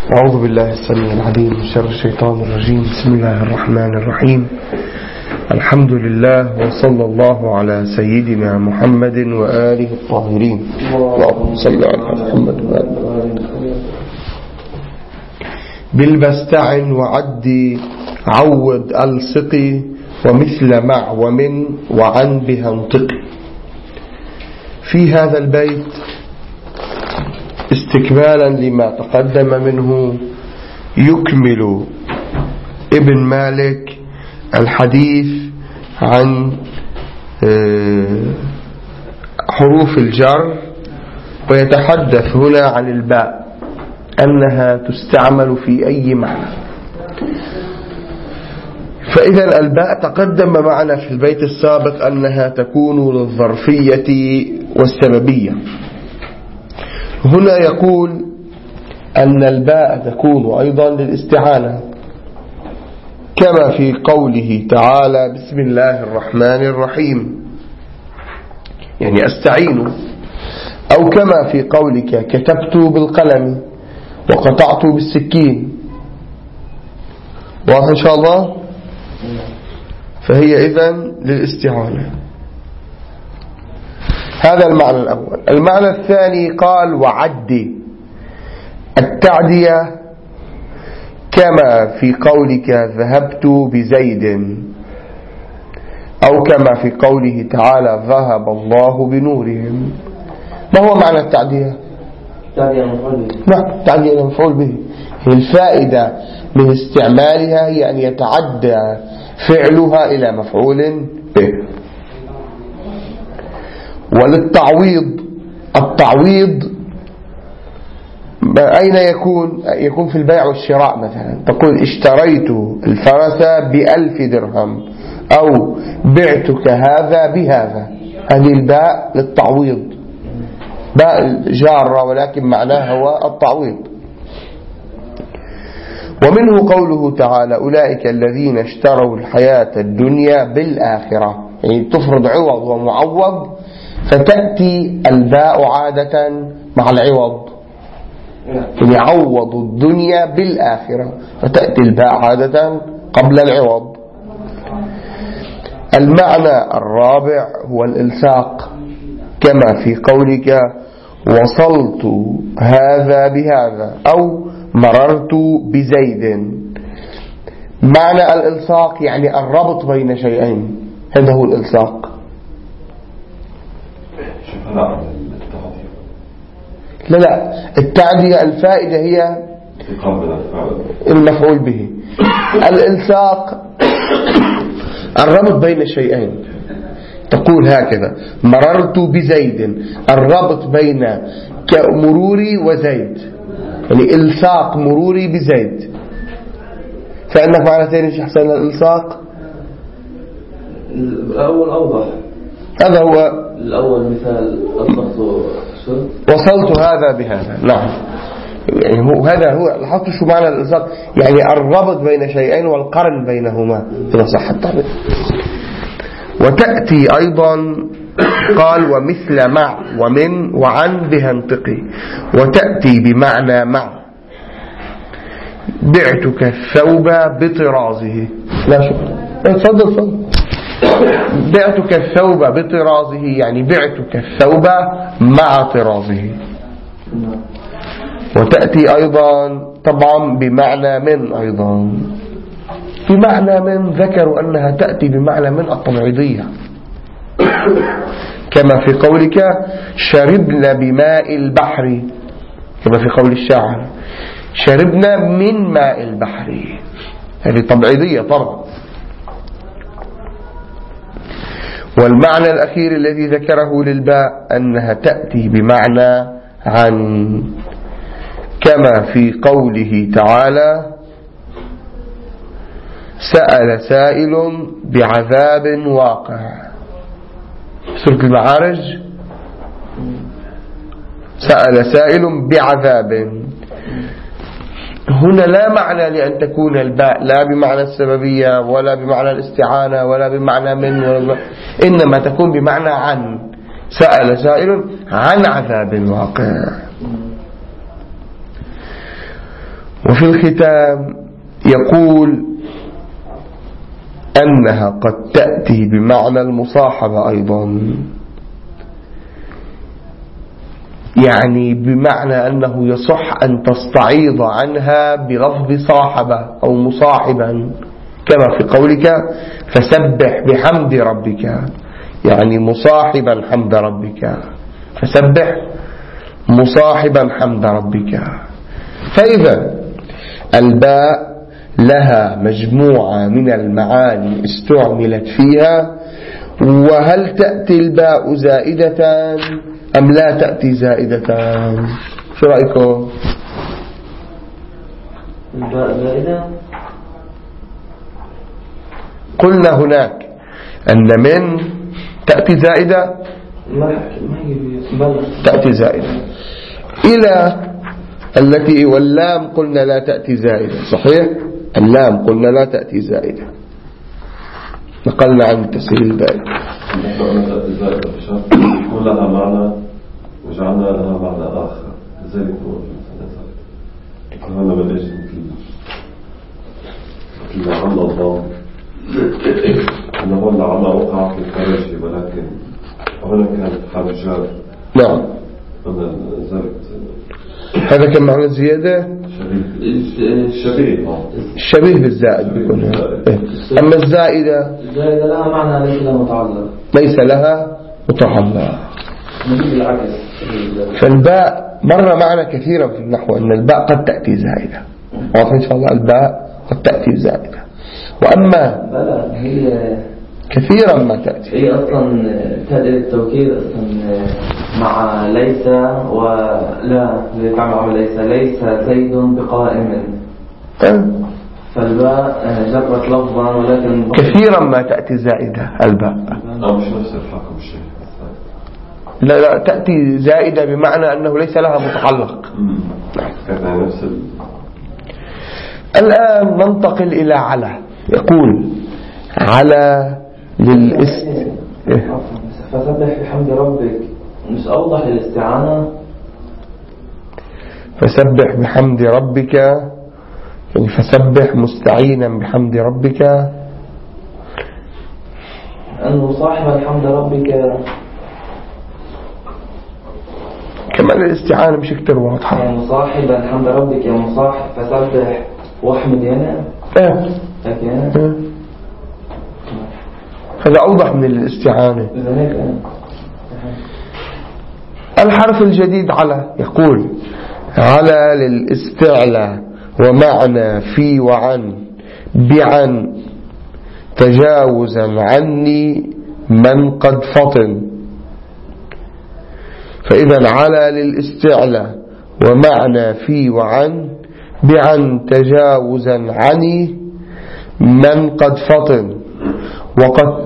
أعوذ بالله السميع العليم من شر الشيطان الرجيم. بسم الله الرحمن الرحيم. الحمد لله وصلى الله على سيدنا محمد وآله الطاهرين. اللهم صل على محمد وآله. بالبستع وعدي عود ألصقي ومثل مع ومن وعن بها انطقي. في هذا البيت استكمالا لما تقدم منه يكمل ابن مالك الحديث عن حروف الجر، ويتحدث هنا عن الباء أنها تستعمل في أي معنى. فإذا الباء تقدم معنا في البيت السابق أنها تكون للظرفية والسببية. هنا يقول أن الباء تكون أيضا للاستعانة، كما في قوله تعالى بسم الله الرحمن الرحيم، يعني أستعين، أو كما في قولك كتبت بالقلم وقطعت بالسكين. واضح إن شاء الله؟ فهي إذن للاستعانة. هذا المعنى الأول. المعنى الثاني قال وعدي، التعدية كما في قولك ذهبت بزيد، أو كما في قوله تعالى ذهب الله بنورهم. ما هو معنى التعدية؟ التعدية مفعول به. الفائدة من استعمالها هي أن يتعدى فعلها إلى مفعول به. وللتعويض، التعويض أين يكون في البيع والشراء. مثلا تقول اشتريت الفرس ب1000 درهم، أو بعتك هذا بهذا. هذه الباء للتعويض، باء جارة ولكن معناها هو التعويض. ومنه قوله تعالى أولئك الذين اشتروا الحياة الدنيا بالآخرة، يعني تفرض عوض ومعوض، فتأتي الباء عادة مع العوض، يعني عوضوا الدنيا بالآخرة، فتأتي الباء عادة قبل العوض. المعنى الرابع هو الإلصاق، كما في قولك وصلت هذا بهذا، أو مررت بزيد. معنى الإلصاق يعني الربط بين شيئين، هذا هو الإلصاق. لا التعدية الفائدة هي المفعول به. الإلصاق الربط بين شيئين. تقول هكذا مررت بزيد، الربط بين مروري وزيد، يعني إلصاق مروري بزيد. فعندك معنى ثاني شيء حسن الإلصاق؟ الأول أوضح. هذا هو الأول مثال وصلت هذا بهذا. نعم، يعني هذا هو. لاحظتوا شو معنى الإلصاق؟ يعني الربط بين شيئين والقرن بينهما، إذا صح التعبير. وتأتي أيضا قال ومثل مع ومن وعن بها انطقي. وتأتي بمعنى مع، بعتك الثوب بطرازه. لا شكرا، تفضل. بعتك الثوب بطرازه يعني بعتك الثوب مع طرازه. وتأتي أيضا طبعا بمعنى من، أيضا بمعنى من ذكروا أنها تأتي بمعنى من التبعيضية، كما في قولك شربنا بماء البحر، كما في قول الشاعر شربنا من ماء البحر. هذه تبعيضية طبعا. والمعنى الأخير الذي ذكره للباء أنها تأتي بمعنى عن، كما في قوله تعالى سأل سائل بعذاب واقع، سورة المعارج. سأل سائل بعذاب. هنا لا معنى لأن تكون الباء لا بمعنى السببية ولا بمعنى الاستعانة ولا بمعنى من، إنما تكون بمعنى عن. سأل سائل عن عذاب واقع. وفي الختام يقول أنها قد تأتي بمعنى المصاحبة أيضا، يعني بمعنى أنه يصح أن تستعيض عنها بلفظ صاحبة أو مصاحبا، كما في قولك فسبح بحمد ربك، يعني مصاحبا حمد ربك، فسبح مصاحبا حمد ربك. فإذا الباء لها مجموعة من المعاني استعملت فيها، وهل تأتي الباء زائدة أم لا تأتي زائدة؟ شو رأيكم؟ الباء زائدة. قلنا هناك أن من تأتي زائدة، تأتي زائدة، إلى التي واللام قلنا لا تأتي زائدة، صحيح؟ اللام قلنا لا تأتي زائدة، نقلنا عن التسهيل الباقي. نحن تأتي زائدة بشرط يكون لها معنى وجعلنا لها معنى آخر، لذلك هنا بدأش مثل لعل الله أنه لعل وقع في الفرج، ولكن هنا كانت حرف جار. نعم، هذا كان معنى الزيادة شبيه بالزائد بيكون. أما الزائدة لها معنى ليس لها متعلق، ليس لها متعلق. فالباء مر معنا كثيرا في النحو أن الباء قد تأتي زائدة، واضح إن شاء الله الباء قد تأتي زائدة، وأما هي كثيرا ما تأتي، هي أصلا تأتي التوكيد أصلا مع ليس ولا تعمل عمل ليس زيد بقائم، فالباء جرت لفظا ولكن كثيرا ما تأتي زائدة الباء. مش نفس الحكم الشيء، لا تأتي زائدة بمعنى أنه ليس لها متعلق. الآن ننتقل إلى على. يقول على للاسم فسبح بحمد ربك، مش أوضح للاستعانة. فسبح بحمد ربك، يعني فسبح مستعينا بحمد ربك، أنه صاحب الحمد ربك كمان الاستعانة مش كتير واضحة. يعني مصاحب الحمد ربك، يا مصاحب فسبح واحمد هنا. هذا أوضح من الاستعانة. الحرف الجديد على، يقول على للاستعلاء ومعنى في وعن بعن تجاوزا عني من قد فطن. فإذا على للاستعلاء ومعنى في وعن بعن تجاوزا عني من قد فطن، وقد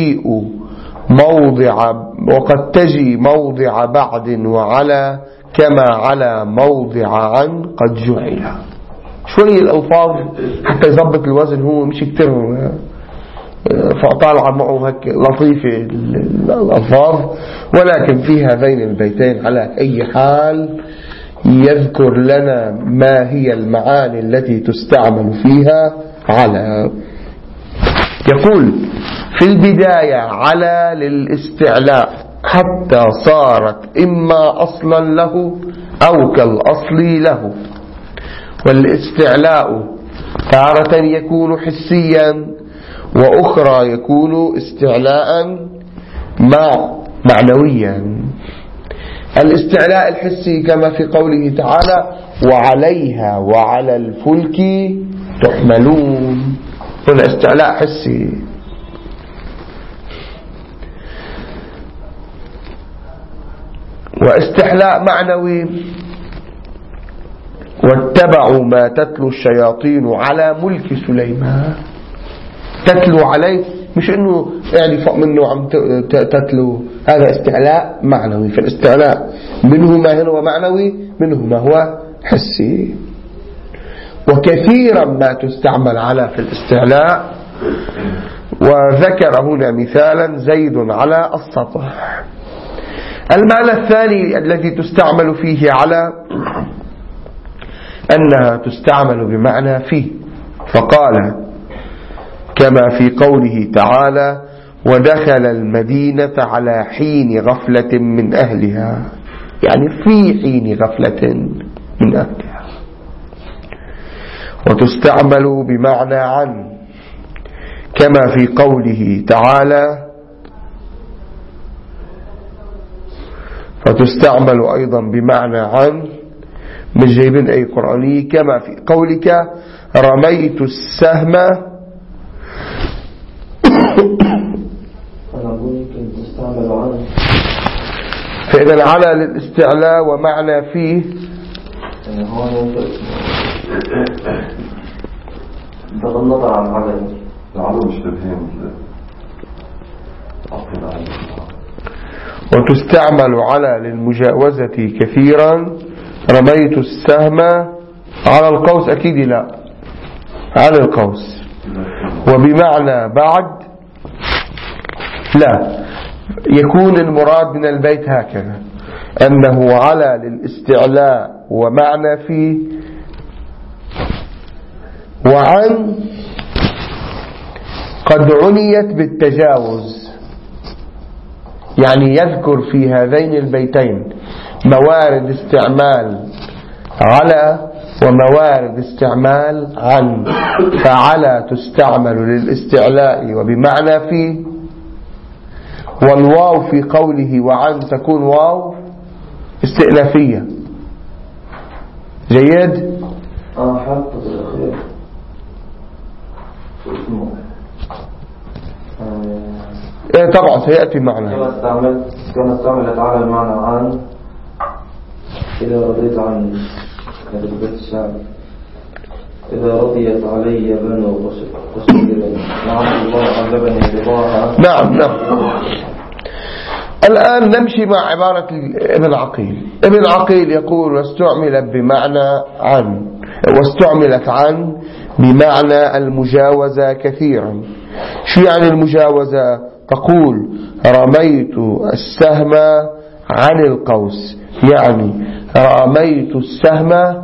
تجي موضع بعد وعلى كما على موضع عن قد جعل. شوية الألفاظ حتى يضبط الوزن، هو مش كتير فطالع معه هيك لطيفة الألفاظ، ولكن في هذين البيتين على أي حال يذكر لنا ما هي المعاني التي تستعمل فيها على. يقول في البداية على للاستعلاء حتى صارت إما أصلا له أو كالأصل له. والاستعلاء تارة يكون حسيا، وأخرى يكون استعلاء معنويا. الاستعلاء الحسي كما في قوله تعالى وعليها وعلى الفلك تحملون، هنا استعلاء حسي. واستحلاء معنوي واتبعوا ما تتلو الشياطين على ملك سليمان. تتلو عليه مش انه يعني فوق منه عم تتلو، هذا استعلاء معنوي. فالاستعلاء منه ما هو معنوي، منه ما هو حسي. وكثيرا ما تستعمل على في الاستعلاء، وذكر هنا مثالا زيد على السطح. المعنى الثاني الذي تستعمل فيه على أنها تستعمل بمعنى في، فقال كما في قوله تعالى ودخل المدينة على حين غفلة من أهلها، يعني في حين غفلة من أهلها. وتستعمل بمعنى عن كما في قوله تعالى، فتستعمل أيضا بمعنى عن من جايبين أي قرآني كما في قولك رميت السهم. فإذا على للاستعلاء ومعنى فيه تغلط عن عدد العلو مشتبهين. وتستعمل على للمجاوزة كثيرا. رميت السهم على القوس، أكيد لا، على القوس. وبمعنى بعد لا، يكون المراد من البيت هكذا أنه على للاستعلاء ومعنى فيه وعن قد عنيت بالتجاوز، يعني يذكر في هذين البيتين موارد استعمال على وموارد استعمال عن. فعلى تستعمل للاستعلاء وبمعنى فيه، والواو في قوله وعن تكون واو استئنافية. جيد؟ حلقة الأخير طبعا سيأتي معنا. كما استعملت على المعنى عن إذا رضيت عني، هذا بيت الشعر. إذا رضيت علي بنو قصير نعم الله عذبني رضاها. نعم. الآن نمشي مع عبارة ابن عقيل. ابن عقيل يقول واستعملت بمعنى عن، واستعملت عن بمعنى المجاوزة كثيرا. شو يعني المجاوزة؟ تقول رميت السهم عن القوس، يعني رميت السهم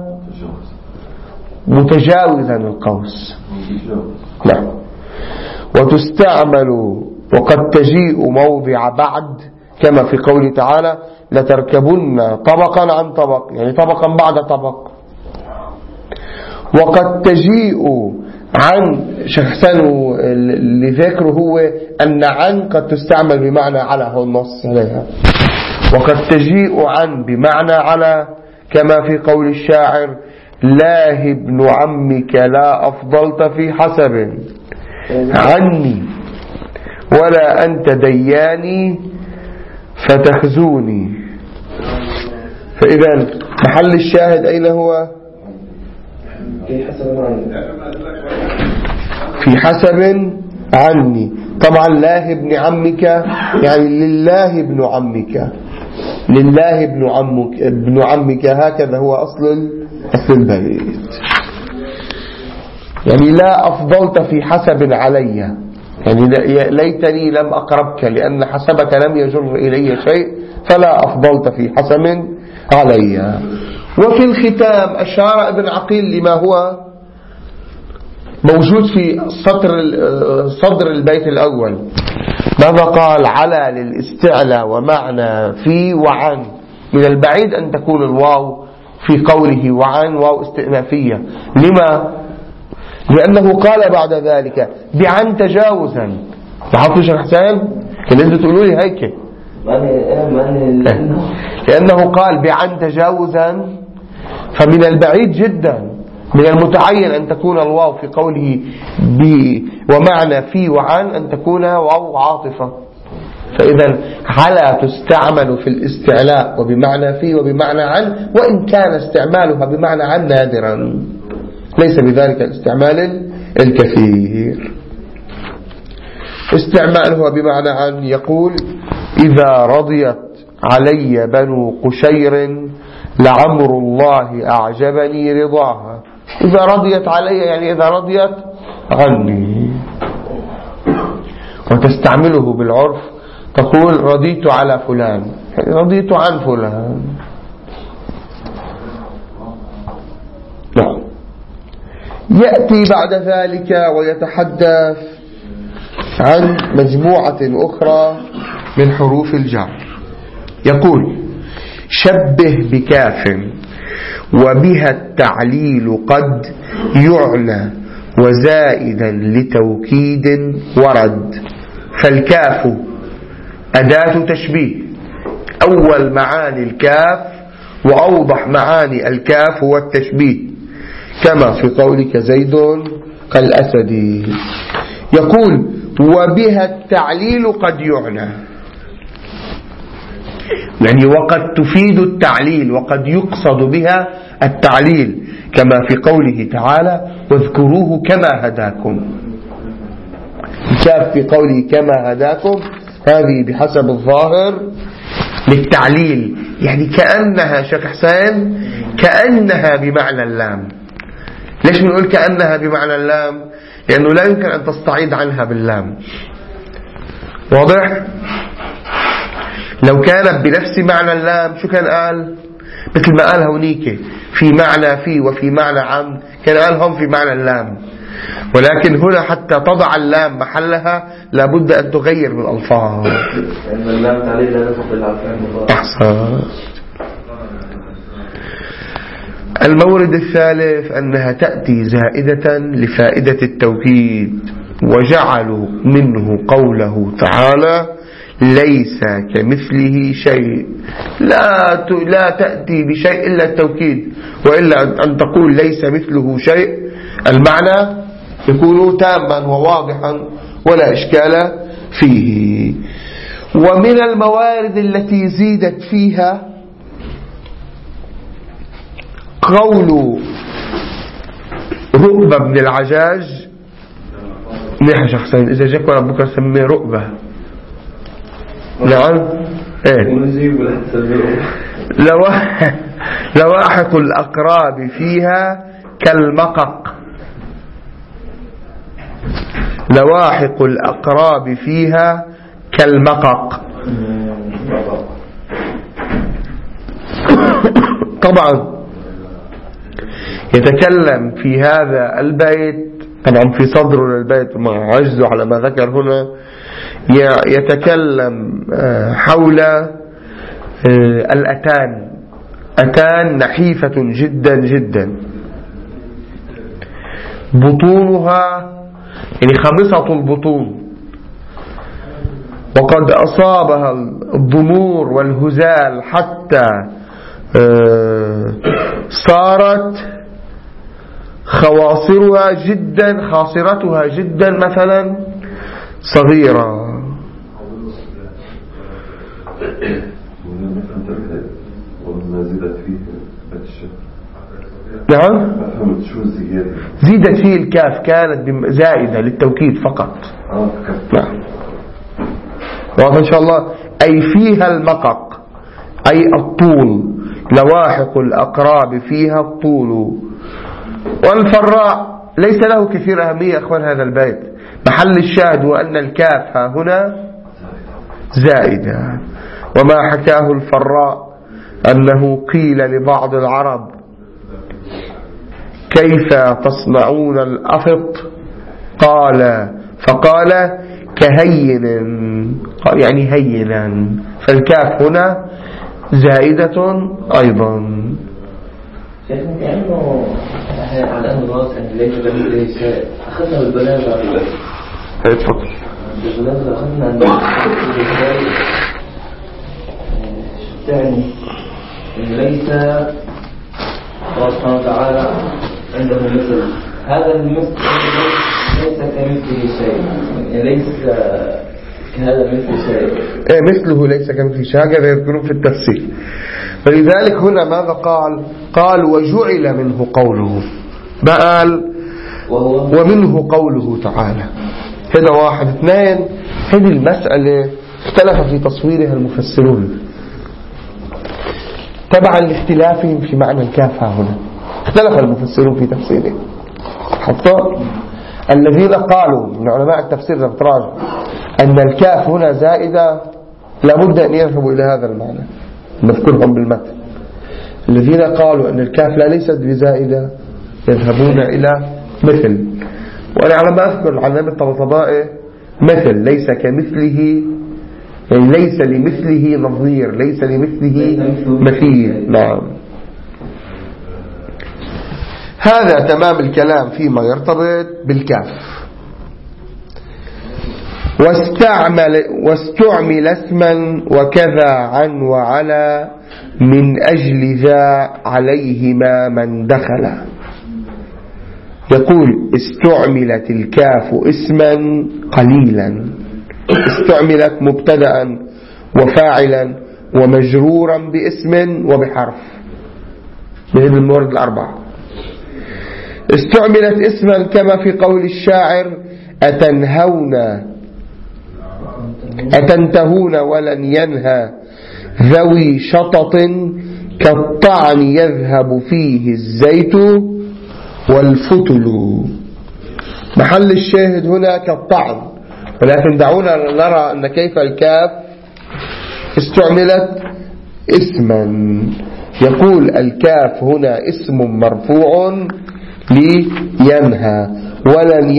متجاوزا القوس. نعم. وتستعمل وقد تجيء موضع بعد كما في قوله تعالى لتركبن طبقا عن طبق، يعني طبقا بعد طبق. وقد تجيء عن شخصان اللي ذكره هو أن عن قد تستعمل بمعنى على، هو النص عليها. وقد تجيء عن بمعنى على كما في قول الشاعر لا ابن عمك لا أفضلت في حسب عني ولا أنت دياني فتخزوني. فإذا محل الشاهد أين هو؟ في حسب عني. طبعا لا ابن عمك يعني لله ابن عمك، لله ابن عمك هكذا هو أصل البيت. يعني لا أفضلت في حسب علي، يعني ليتني لم أقربك لأن حسبك لم يجر إلي شيء، فلا أفضلت في حسب علي. وفي الختام أشار ابن عقيل لما هو موجود في صدر البيت الأول. ماذا قال؟ على للاستعلاء ومعنى في وعن. من البعيد أن تكون الواو في قوله وعن واو استئنافية. لما؟ لأنه قال بعد ذلك بعن تجاوزا. لاحظتوا شيخ حسين؟ لازم تقولوا لي هيك، لأنه قال بعن تجاوزا، فمن البعيد جدا من المتعين أن تكون الواو في قوله ومعنى في وعن أن تكون واو عاطفة. فإذا على تستعمل في الاستعلاء وبمعنى في وبمعنى عن، وإن كان استعمالها بمعنى عن نادرا، ليس بذلك الاستعمال الكثير. استعمالها بمعنى عن يقول إذا رضيت علي بنو قشير لعمر الله أعجبني رضاها. إذا رضيت علي يعني إذا رضيت عني. وتستعمله بالعرف تقول رضيت على فلان، يعني رضيت عن فلان. يأتي بعد ذلك ويتحدث عن مجموعة أخرى من حروف الجر. يقول: شبه بكاف وبها التعليل قد يعنى وزائدا لتوكيد ورد. فالكاف أداة تشبيه، أول معاني الكاف وأوضح معاني الكاف هو التشبيه، كما في قولك زيد كالأسد. يقول: وبها التعليل قد يعنى، يعني وقد تفيد التعليل وقد يقصد بها التعليل، كما في قوله تعالى: واذكروه كما هداكم. الكاف في قوله كما هداكم هذه بحسب الظاهر للتعليل، يعني كأنها شيخ حسين كأنها بمعنى اللام. ليش بنقول كأنها بمعنى اللام؟ لأنه لا يمكن أن تستعيد عنها باللام. واضح؟ لو كانت بنفس معنى اللام شو كان قال؟ مثل ما قال هونيك في معنى في وفي معنى عن، كان قال هم في معنى اللام. ولكن هنا حتى تضع اللام محلها لابد أن تغير من الألفاظ. لأن اللام تعليل لا يفق بالعفان. أحسن. المورد الثالث أنها تأتي زائدة لفائدة التوكيد، وجعلوا منه قوله تعالى: ليس كمثله شيء. لا تأتي بشيء إلا التوكيد، وإلا أن تقول ليس مثله شيء المعنى يكون تاما وواضحا ولا إشكال فيه. ومن الموارد التي زيدت فيها قول رؤبة بن العجاج: منيح يا شخصين، إذا جاك ربك سميه رؤبة. نعم. لواحق الأقراب فيها كالمقق. لواحق الأقراب فيها كالمقق. طبعا يتكلم في هذا البيت، طبعا في صدر البيت ما عجزه على ما ذكر هنا، يتكلم حول الأتان. أتان نحيفة جدا جدا، بطونها يعني خمصة البطون، وقد أصابها الضمور والهزال حتى صارت خاصرتها جدا مثلا صغيرة. نعم. زيدت فيه الكاف، كانت زائدة للتوكيد فقط. نعم. وإن شاء الله أي فيها المقق أي الطول، لواحق الأقراب فيها الطول. والفراء ليس له كثير أهمية أخوان هذا البيت، محل الشاهد هو أن الكاف هنا زائدة. وما حكاه الفراء أنه قيل لبعض العرب: كيف تصنعون الأفط؟ فقال كهين، يعني هينا. فالكاف هنا زائدة أيضا. كأنه على أنه راس ليس كمثله شيء. أخذنا بالبلاغة. تفضل. بالبلاغة أخذنا أن تعني إن ليس الله سبحانه وتعالى عنده مثل هذا المثل، ليس كمثله شيء، يعني ليس كهذا مثل شيء. مثله ليس كمثله شيء، هكذا يذكرون في التفسير. فلذلك هنا ماذا قال وجعل منه قوله، ما قال ومنه قوله تعالى. هذا واحد. اثنين، هذه المسألة اختلف في تصويرها المفسرون تبعا لاختلافهم في معنى الكاف. هنا اختلف المفسرون في تفسيره، حتى الذين قالوا من علماء التفسير الابتراج أن الكاف هنا زائدة لابد أن يذهبوا إلى هذا المعنى نذكرهم بالمتن. الذين قالوا أن الكاف لا ليست بزائدة يذهبون إلى مثل. وأنا على ما أذكر العلامة الطبطبائي مثل ليس كمثله، يعني ليس لمثله نظير، ليس لمثله مثيل. نعم. هذا تمام الكلام فيما يرتبط بالكاف. واستعمل اسما وكذا عن وعلى من أجل ذا عليهما من دخل. يقول استعملت الكاف اسما قليلا، استعملت مبتدأ وفاعلا ومجرورا باسم وبحرف من المورد الأربعة. استعملت اسما كما في قول الشاعر أتنتهون ولن ينهى ذوي شطط كالطعن يذهب فيه الزيت والفتل. محل الشاهد هنا كالطعن، ولكن دعونا نرى أن كيف الكاف استعملت اسما. يقول الكاف هنا اسم مرفوع لينهى، ولن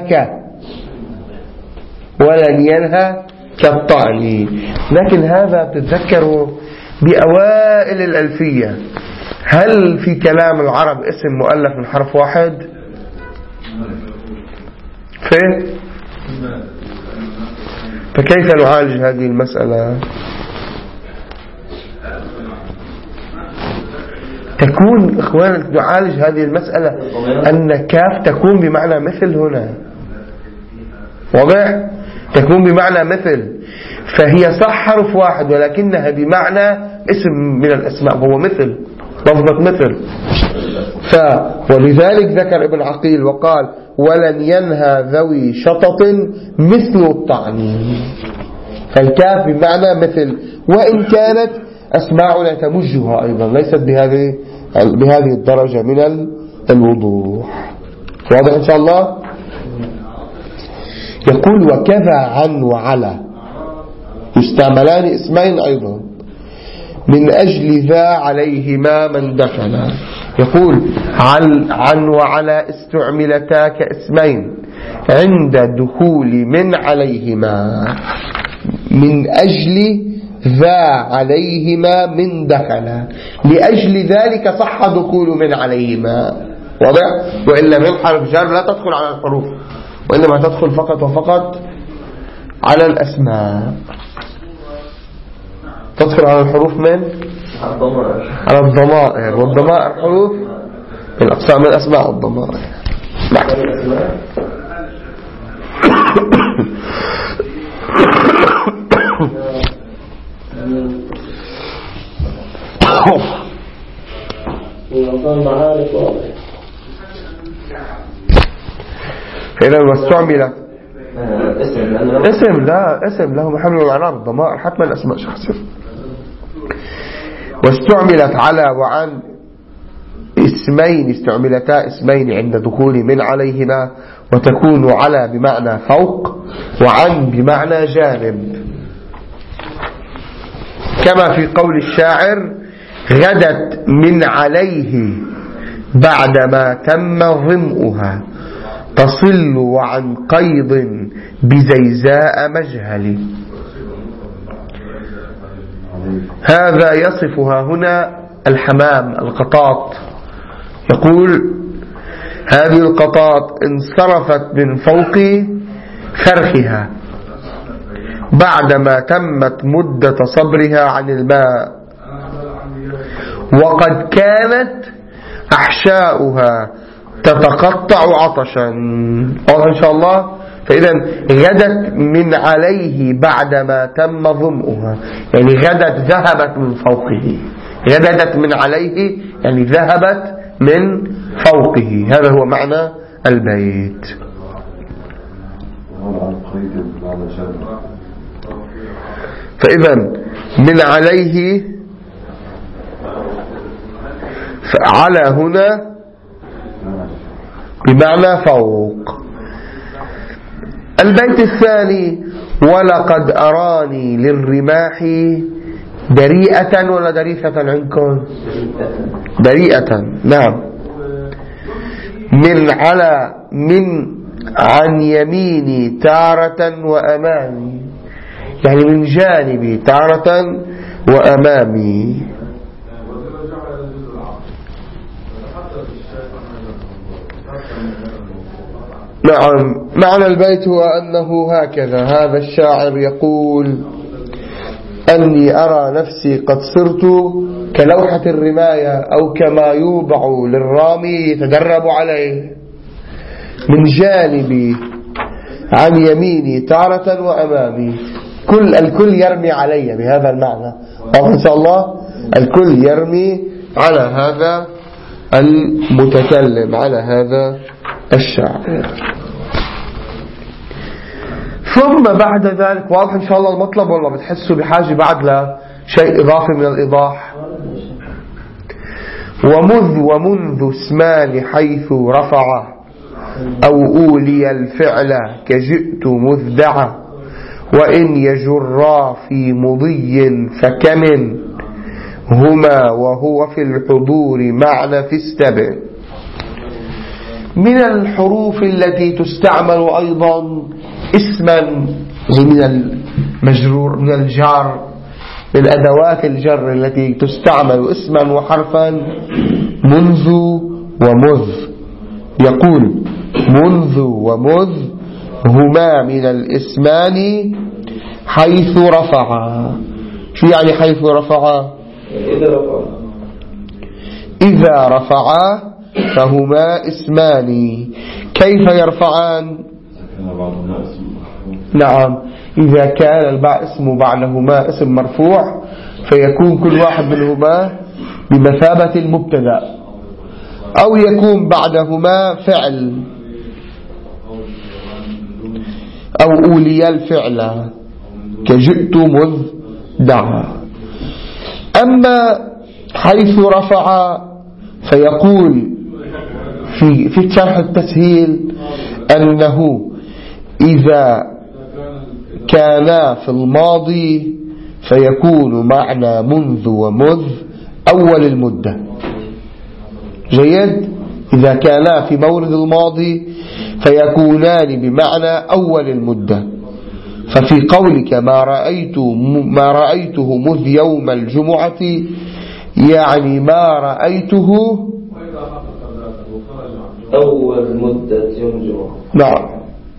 ينهى كالطعن. لكن هذا بتتذكروا بأوائل الألفية. هل في كلام العرب اسم مؤلف من حرف واحد؟ فكيف نعالج هذه المسألة؟ تكون إخوان نعالج هذه المسألة أن كاف تكون بمعنى مثل هنا، واضح؟ تكون بمعنى مثل، فهي صح حرف واحد ولكنها بمعنى اسم من الأسماء، هو مثل، لفظة مثل. ولذلك ذكر ابن عقيل وقال ولن ينهى ذوي شطط مثل الطعن. فالكاف بمعنى مثل، وإن كانت أسماعنا تمجها أيضا، ليست بهذه الدرجة من الوضوح. واضح إن شاء الله؟ يقول وكذا عن وعلى يستعملان اسمين أيضا من أجل ذا عليهما من دخل. يقول عن وعلى استعملتا كاسمين عند دخول من عليهما من أجل ذا عليهما من دخل، لأجل ذلك صح دخول من عليهما. واضح؟ وإلا من حرف جر لا تدخل على الحروف، وإنما تدخل فقط وفقط على الأسماء. تدخل على الحروف من؟ على الضمائر، والضمائر حروف من أقسام الأسماء الضمائر. إذا واستعمل اسم له محل الإعراب الضمائر حتما أسماء شخصية. واستعملت على وعن اسمين استعملتا اسمين عند دخول من عليهما، وتكون على بمعنى فوق وعن بمعنى جانب، كما في قول الشاعر غدت من عليه بعدما تم ظمؤها تصل وعن قيض بزيزاء مجهل. هذا يصفها هنا الحمام القطاط. يقول هذه القطاط انصرفت من فوق فرخها بعدما تمت مدة صبرها عن الماء، وقد كانت أحشاؤها تتقطع عطشا. إن شاء الله. فإذا غدت من عليه بعدما تم ظمؤها، يعني غدت ذهبت من فوقه. غدت من عليه يعني ذهبت من فوقه. هذا هو معنى البيت. فإذا من عليه فعلى هنا بمعنى فوق. البيت الثاني ولقد أراني للرماح دريئة ولا دريثة عندكم؟ دريئة. نعم. من عن يميني تارة وأمامي، يعني من جانبي تارة وأمامي. نعم، معنى البيت هو أنه هكذا، هذا الشاعر يقول: أني أرى نفسي قد صرت كلوحة الرماية أو كما يوضع للرامي يتدرب عليه، من جانبي عن يميني تارة وأمامي، الكل يرمي علي بهذا المعنى، أو إن شاء الله الكل يرمي على هذا المتكلم، على هذا الشاعر. ثم بعد ذلك، واضح إن شاء الله المطلب، ولا بتحسوا بحاجة بعد لشيء إضافي من الإيضاح؟ ومنذ اسمان حيث رفع أو أولي الفعل كجئت مذدعة، وإن يجرا في مضي فكمن هما وهو في الحضور معنى في استبع. من الحروف التي تستعمل أيضا اسما، من المجرور، من الجار، من أدوات الجر التي تستعمل اسما وحرفا، منذ ومذ. يقول: منذ ومذ هما من الاسمان حيث رفعا. شو يعني حيث رفعا؟ إذا رفعا فهما اسمان. كيف يرفعان؟ نعم، إذا كان اسم بعدهما اسم مرفوع فيكون كل واحد منهما بمثابة المبتدأ، أو يكون بعدهما فعل أو أولي الفعل كجئت مذدعا. أما حيث رفع فيقول في شرح التسهيل أنه إذا كان في الماضي فيكون معنى منذ ومذ أول المدة. جيد؟ إذا كانا في مورد الماضي فيكونان بمعنى أول المدة. ففي قولك ما رأيته مذ يوم الجمعة، يعني ما رأيته أول مدة يوم الجمعة. نعم،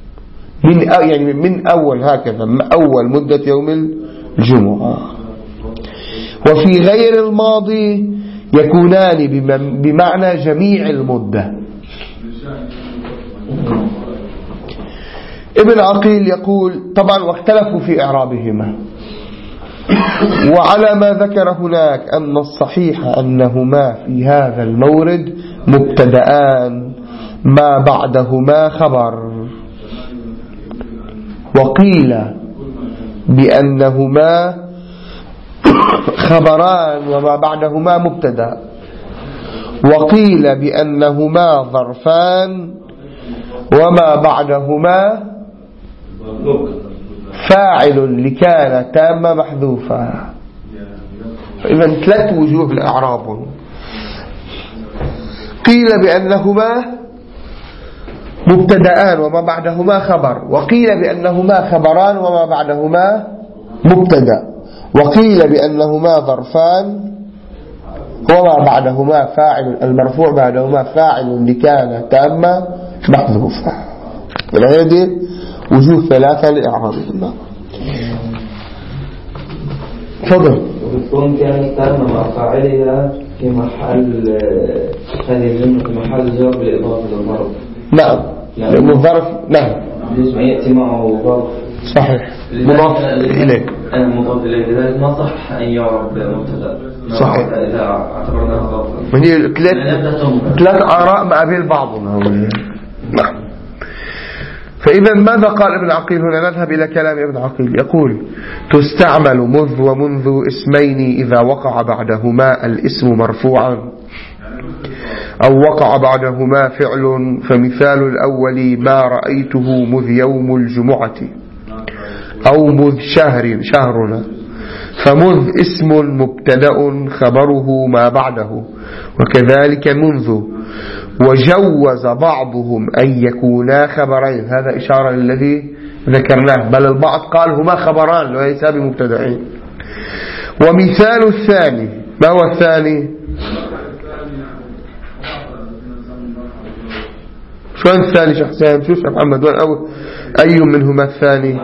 من أول، هكذا، من أول مدة يوم الجمعة. وفي غير الماضي يكونان بمعنى جميع المدة. ابن عقيل يقول طبعا واختلفوا في إعرابهما، وعلى ما ذكر هناك أن الصحيح أنهما في هذا المورد مبتدآن ما بعدهما خبر، وقيل بأنهما خبران وما بعدهما مبتدأ، وقيل بأنهما ظرفان وما بعدهما فاعل لكان تام محذوفا. فإذا 3 وجوه الإعراب: قيل بأنهما مبتدآن وما بعدهما خبر، وقيل بأنهما خبران وما بعدهما مبتدأ، وقيل بأنهما ظرفان وما بعدهما فاعل، المرفوع بعدهما فاعل لكان تام محذوفا. هذه وجوه 3 لإعرابهما. تفضل. وبتكون كانت تامة مع فاعلها في محل، هذه الجملة في محل جر بالإضافة للظرف. نعم، لأنه الظرف نعم لازم يأتي معه ظرف. صحيح، مضاف إليه. مضاف إليه، لذلك ما صح أن يعرب مبتدأ. صحيح، إذا اعتبرناها ظرفا. من هي 3 آراء مقابل بعضنا. نعم. فإذا ماذا قال ابن عقيل هنا؟ نذهب إلى كلام ابن عقيل. يقول: تستعمل مذ ومنذ اسمين إذا وقع بعدهما الاسم مرفوعا أو وقع بعدهما فعل، فمثال الأول ما رأيته مذ يوم الجمعة، أو مذ شهرنا. فمذ اسم مبتدأ خبره ما بعده، وكذلك منذ. وجوز بعضهم أن يكونا خبرين، هذا إشارة للذي ذكرناه، بل البعض قال هما خبران وليس بمبتدعين. ومثال الثاني، ما هو الثاني؟ شو الثاني شيخ حسين؟ شو شيخ محمد؟ أي منهما الثاني؟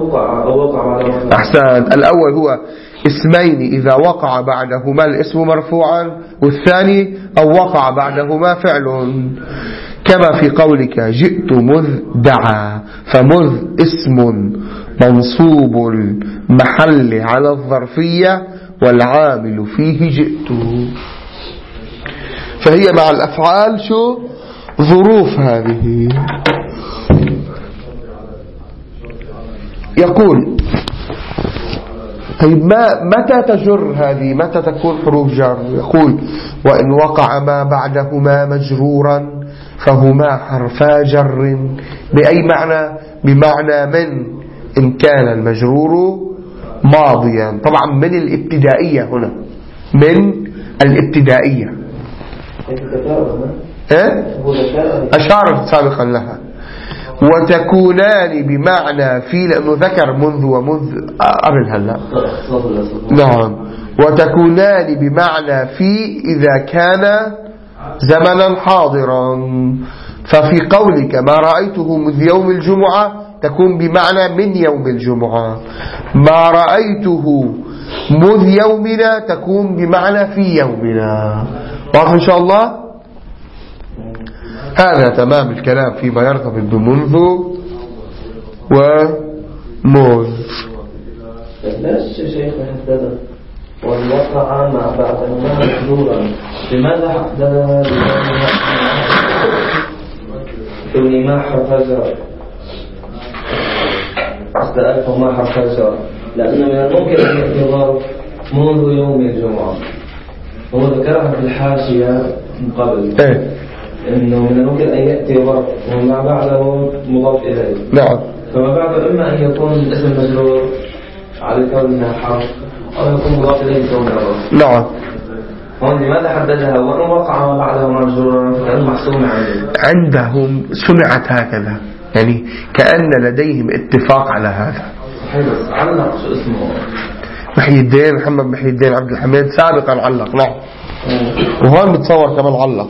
أحسن. الأول هو اسمين إذا وقع بعدهما الاسم مرفوعا، والثاني أو وقع بعدهما فعل، كما في قولك جئت مذ دعا، فمذ اسم منصوب المحل على الظرفية والعامل فيه جئت. فهي مع الأفعال شو ظروف هذه. يقول طيب متى تجر هذه؟ متى تكون حروف جر؟ يقول وإن وقع ما بعدهما مجرورا فهما حرفا جر. بأي معنى؟ بمعنى من، إن كان المجرور ماضيا. طبعا من الابتدائية هنا، من الابتدائية أشارت سابقا لها. وتكونان بمعنى في، لأنه ذكر منذ ومنذ قبل هلا. نعم. وتكونان بمعنى في إذا كان زمنا حاضرا. ففي قولك ما رأيته منذ يوم الجمعة تكون بمعنى من يوم الجمعة. ما رأيته منذ يومنا تكون بمعنى في يومنا. واضح إن شاء الله؟ هذا تمام الكلام فيما يرتبط بمنذ ومذ. ليش شيخ حددها والوقع ما بعدهما مجرورا؟ لماذا حددها كوني ما حرف جر؟ استألف ما حرف جر، لأنه من الممكن أن يأتي ظرف منذ يوم الجمعة، هو ذكرها في الحاشية من قبل إنه من الممكن أن يأتي ظرف وما بعده مضاف إليه. نعم. فما بعده إما أن يكون اسم مجرور على كونها حرف أو يكون مضاف إليه كونه ظرف. نعم. هون لماذا حددها وإن وقع ما بعده مجرورا؟ فإنه محسوم عندهم سمعت هكذا، يعني كأن لديهم اتفاق على هذا. صحيح. بس علق شو اسمه؟ محي الدين محمد محي الدين عبد الحميد سابقا علق. نعم. وهون بتصور كمان علق.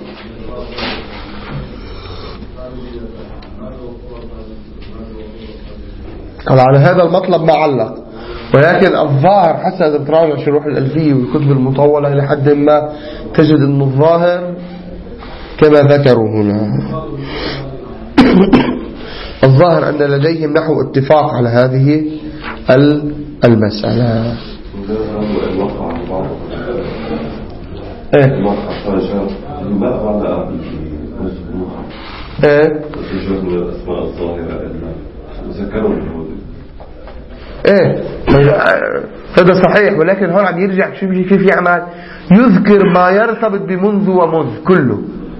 قال على هذا المطلب ما علق، ولكن الظاهر حتى إذا بتراجع شروح الألفية والكتب المطولة إلى حد ما تجد أن الظاهر كما ذكروا هنا. الظاهر أن لديهم نحو اتفاق على هذه المسألة. هذا صحيح، ولكن هون عم يرجع كيف يعمل، يذكر ما يرتبط بمنذ ومنذ كله.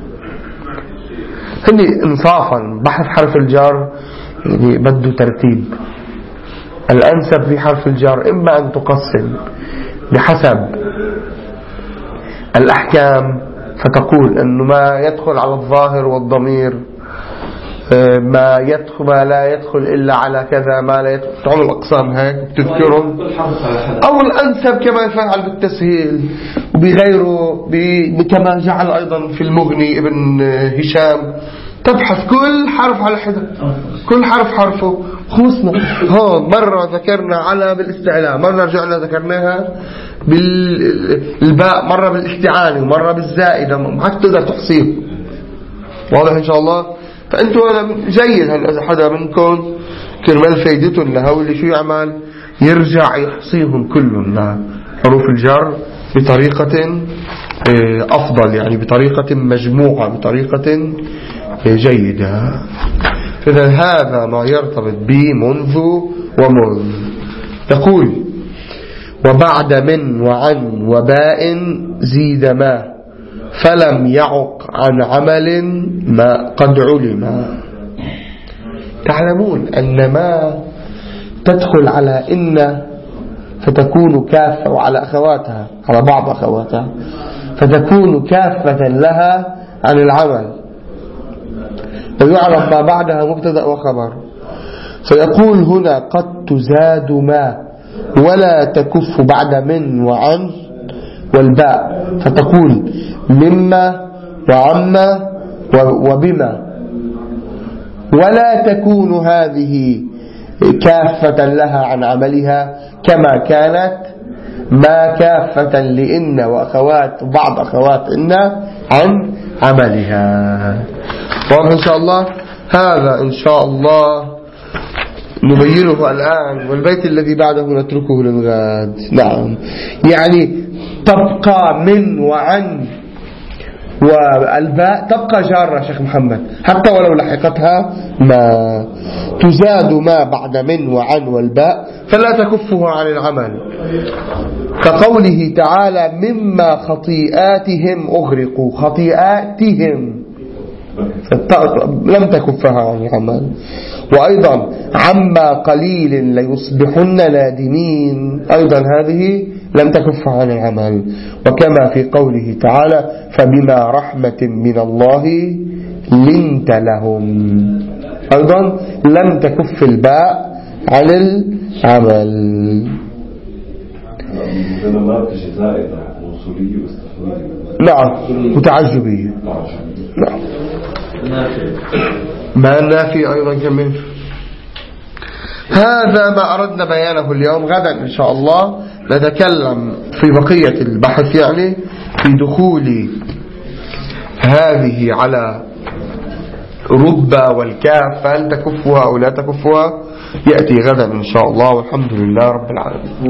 هني انصافا بحث حرف الجر يعني بده ترتيب. الأنسب في حرف الجر إما أن تقسم بحسب الأحكام، فتقول أنه ما يدخل على الظاهر والضمير، ما لا يدخل إلا على كذا، ما لا يدخل، تعمل أقسام هيك بتذكرهم. أو الأنسب كما يفعل بالتسهيل وبغيره، كما جعل أيضا في المغني ابن هشام، تبحث كل حرف على حدة، كل حرف حرفه. خلصنا هون مرة ذكرنا على بالاستعلاء، مرة رجعنا ذكرناها بالباء، مرة بالاستعانة، ومرة بالزائدة، ما تقدر تحصيه. واضح إن شاء الله؟ فأنتوا جيد هل إذا حدا منكم كرمال فايدتهم لها، واللي شو يعمل يرجع يحصيهم كلهم حروف الجر بطريقة أفضل، يعني بطريقة مجموعة، بطريقة جيدة. فإذا هذا ما يرتبط بمنذ ومنذ. تقول وبعد من وعن وباء زيد ما فلم يعق عن عمل ما قد علم. تعلمون أن ما تدخل على إن فتكون كافة، وعلى أخواتها، على بعض أخواتها، فتكون كافة لها عن العمل، ويعرف ما بعدها مبتدأ وخبر. فيقول هنا قد تزاد ما ولا تكف بعد من وعن والباء، فتقول مما وعما وبما، ولا تكون هذه كافة لها عن عملها كما كانت ما كافة لإن وأخوات بعض أخوات إن عن عملها. وإن شاء الله هذا إن شاء الله نبينه الآن، والبيت الذي بعده نتركه للغد. نعم، يعني تبقى من وعن والباء تبقى جارة شيخ محمد حتى ولو لحقتها ما، تزاد ما بعد من وعن والباء فلا تكفه عن العمل، كقوله تعالى مما خطيئاتهم أغرقوا، خطيئاتهم لم تكفها عن العمل. وأيضا عما قليل ليصبحن نادمين، أيضا هذه لم تكف عن العمل. وكما في قوله تعالى فبما رحمة من الله لنت لهم، أيضا لم تكف الباء عن العمل. نعم، متعجبية. نعم، ما النافي أيضا كمل. هذا ما أردنا بيانه اليوم. غدا إن شاء الله نتكلم في بقية البحث، يعني في دخول هذه على رب والكاف، هل تكفها أو لا تكفها، يأتي غدا إن شاء الله، والحمد لله رب العالمين.